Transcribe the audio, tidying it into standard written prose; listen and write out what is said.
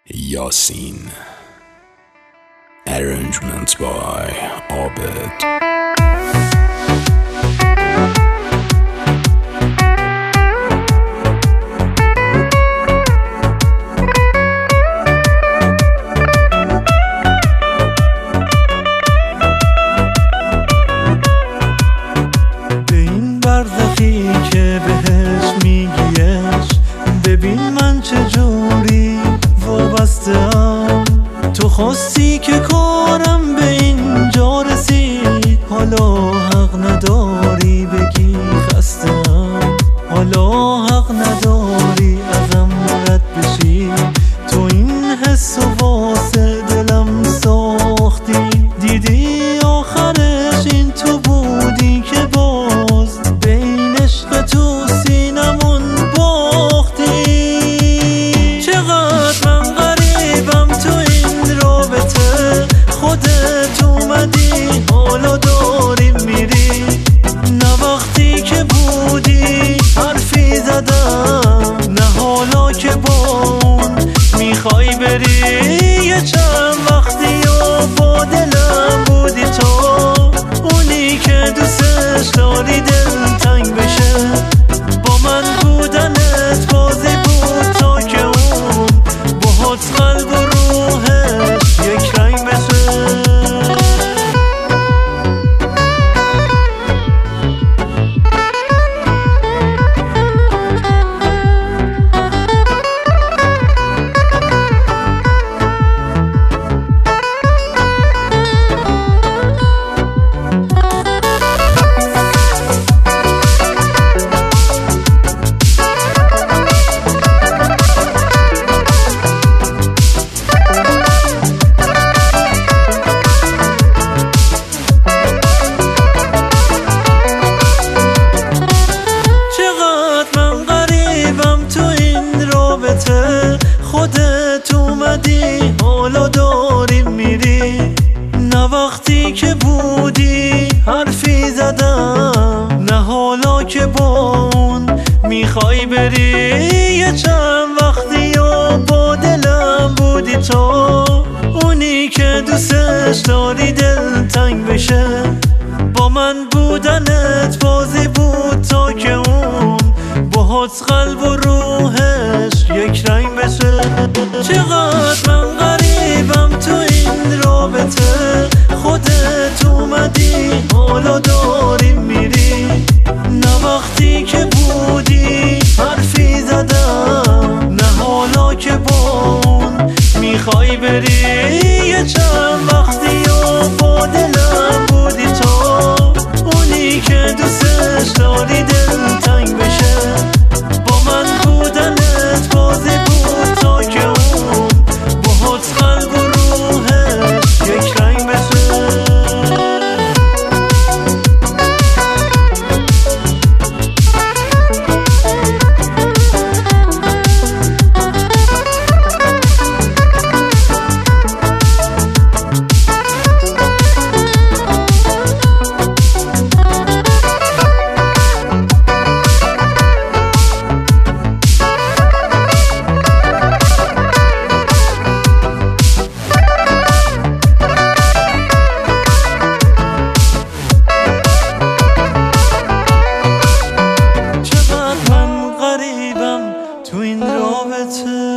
Yasin. Arrangement by Abed. که بهش میگیش ببین من چجوری وابسته‌ام. تو خواستی که کارم به اینجا رسید، حالا حق نداری بگی خسته‌ام، حالا حق نداری ازم رد بشی. تو این حس و واسه دلم ساختی، دیدی آخرش این تو بودی که باز بین عشق تو سینمون باختی. چقدر من غریبم تو این رابطه، خودت اومدی حالا داری میری. نه وقتی که بودی حرفی زدم، نه حالا که با اون میخوای بری. یه چند وقتی و با دلم بودی تو، اونی که دوستش داری دلتنگ بشه. با من بودنت بازی بود تا که اون باهات قلب و روحش یک رنگ بشه. خودت اومدی حالا داری میری. نه وقتی که بودی حرفی زدم، نه حالا که با اون میخوای بری. یه چند وقتی و با دلم بودی تو، اونی که دوستش داری دلتنگ بشه. با من بودنت بازی بود تا که اون باهات قلب و روحش یک رنگ بشه. چقدر من غریبم تو این رابطه، خودت اومدی حالا داری میری. نه وقتی که بودی حرفی زدم، نه حالا که با اون میخوای بری. یه چند وقتی و با دلم بودی تو، اونی که دوستش داری دلتنگ بشه. با من بودنت بازی بود تا که اون باهات قلب و روحش یک رنگ بشه. تو این رابطه